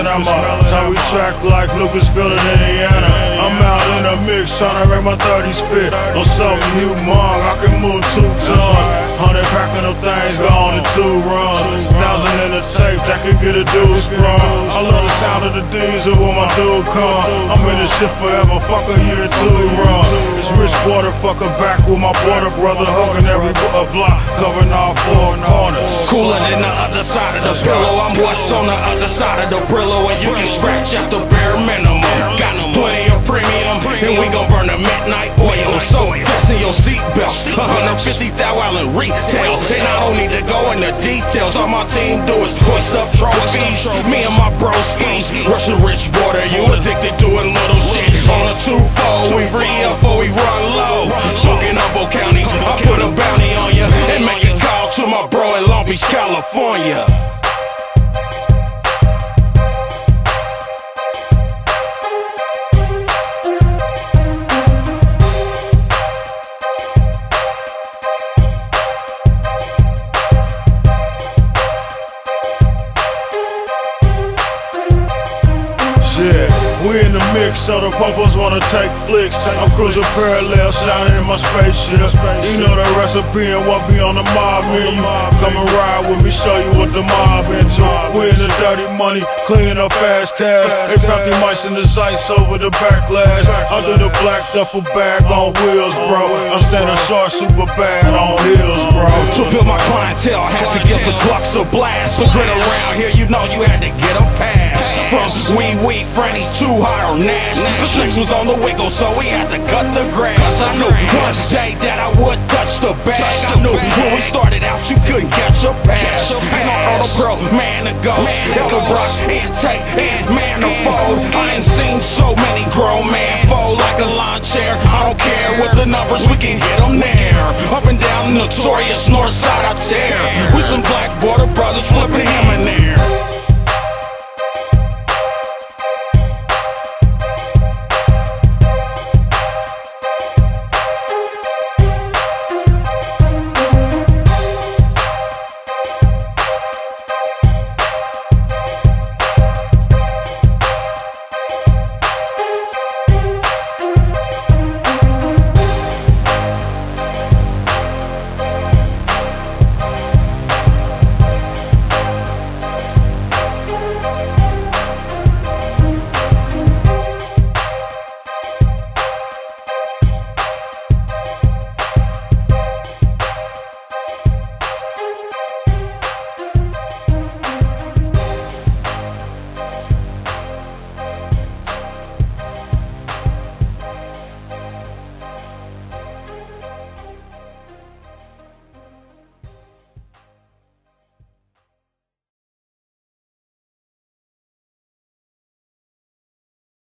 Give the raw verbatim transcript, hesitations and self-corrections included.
man, I'm a Towie track like Lucasville in Indiana. I'm out in the mix tryna make my thirties fit on something humong. I can move two tons, hundred packing them things gone in two runs. Thousand in the tape that could get a dude sprung. I love the sound of the diesel when my dude come. I'm in this shit forever, fuck a year two run. It's rich water, fucker back with my border brother, hugging every block, covering all four corners. Cooler than the other side of the pillow. I'm what's on the other side of the Brillo, and you can scratch out the bare minimum. Got plenty of premium, and we gon' burn the midnight oil. So fasten your seatbelts. one hundred fifty thousand retail, and I don't need to go into details. All my team do is hoist up trophies. Me and my bro skis, Russian rich water. You addicted doing little shit on a two-fold. We re-up or we run low. Smoking Humboldt County, I put a bounty on you and make a call to my bro in Long Beach, California. Yeah, we in the mix, so the popos wanna take flicks. I'm cruising parallel, shining in my spaceship. You know the recipe and what be on the mob menu. Come and ride with me, show you what the mob into. We in the dirty money, cleaning up fast cash. They found the mice in the ice over the backlash. Under the black duffel bag on wheels, bro. I'm standing short, super bad on heels, bro. To build my clientele, I had to give the Glocks a blast. To grit around here, you know you had to get a pass. From Wee Wee, Franny, Too High or Nash. The snakes was on the wiggle, so we had to cut the grass. I knew one day that I would touch the bag. I knew when we started out, you couldn't catch a pass. Ain't no auto pro, man to ghost. Elder Brock, and take, and man to fold. I ain't seen so many grown men fold like a lawn chair. I don't care what the numbers, we can get them there. Up and down the notorious north side, I tear. We some black border brothers flipping him